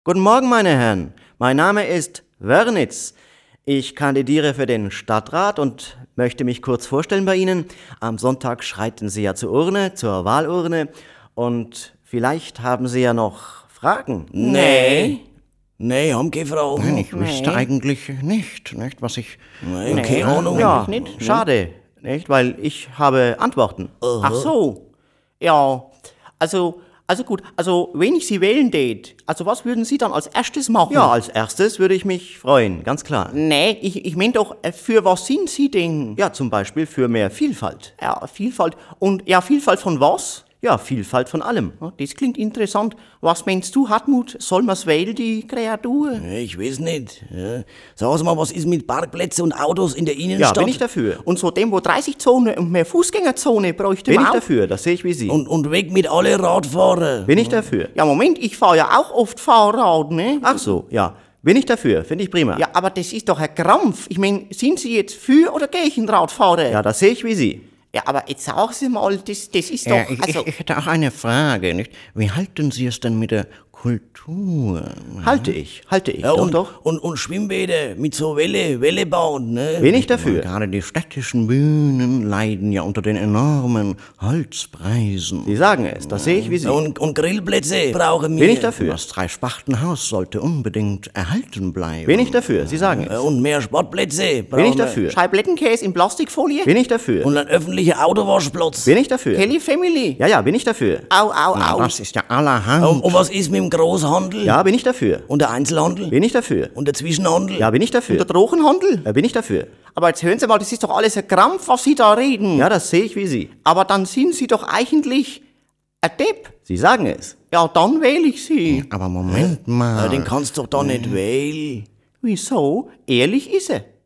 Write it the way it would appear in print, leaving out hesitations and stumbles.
Guten Morgen, meine Herren. Mein Name ist Wörnitz. Ich kandidiere für den Stadtrat und möchte mich kurz vorstellen bei Ihnen. Am Sonntag schreiten Sie ja zur Urne, zur Wahlurne. Und vielleicht haben Sie ja noch Fragen. Nee, haben keine Fragen. Nein, ich wüsste eigentlich nicht, was ich... Nee, keine Ahnung. Ja, nicht, schade, nicht? Weil ich habe Antworten. Ach so, ja, also gut, also wenn ich Sie wählen tät, also was würden Sie dann als erstes machen? Ja, als erstes würde ich mich freuen, ganz klar. Nee, ich mein doch, für was sind Sie denn? Ja, zum Beispiel für mehr Vielfalt. Ja, Vielfalt. Und ja, Vielfalt von was? Ja, Vielfalt von allem. Ja, das klingt interessant. Was meinst du, Hartmut? Soll man's wählen, die Kreatur? Ich weiß nicht. Ja. Sag mal, was ist mit Parkplätzen und Autos in der Ja, Innenstadt? bin ich dafür. Und so Tempo 30-Zone und mehr Fußgängerzone bräuchte Bin man ich auch. dafür, das sehe ich wie Sie. Und weg mit alle Radfahrer. Bin ich dafür. Ja, Moment, ich fahre ja auch oft Fahrrad, ne? Ach so, ja. Bin ich dafür, finde ich prima. Ja, aber das ist doch ein Krampf. Ich mein, sind Sie jetzt für oder gegen Radfahrer? Ja, das sehe ich wie Sie. Ja, aber jetzt sagen Sie mal, das ist doch, Ich hätte auch eine Frage, nicht? Wie halten Sie es denn mit der Kultur? Halte ich. Ja, Doch. und Schwimmbäder mit so Wellebahn, ne? Bin ich dafür. Gerade die städtischen Bühnen leiden ja unter den enormen Holzpreisen. Sie sagen es, das sehe ich wie Sie. Und Grillplätze brauchen wir. Bin ich dafür. Das Dreispartenhaus sollte unbedingt erhalten bleiben. Bin ich dafür, Sie sagen es. Und mehr Sportplätze brauchen Bin ich wir. dafür. Scheiblettenkäse in Plastikfolie? Bin ich dafür. Und ein öffentlicher Autowaschplatz. Bin ich dafür. Kelly Family? Ja, bin ich dafür. Au, Na, au. das ist ja allerhand. Und was ist mit dem Großhandel? Ja, bin ich dafür. Und der Einzelhandel? Bin ich dafür. Und der Zwischenhandel? Ja, bin ich Der dafür. Drogenhandel? Bin ich dafür. Aber jetzt hören Sie mal, das ist doch alles ein Krampf, was Sie da reden. Ja, das sehe ich wie Sie. Aber dann sind Sie doch eigentlich ein Depp. Sie sagen es. Ja, dann wähle ich Sie. Aber Moment mal. Ja, den kannst du doch da nicht wählen. Wieso? Ehrlich ist er.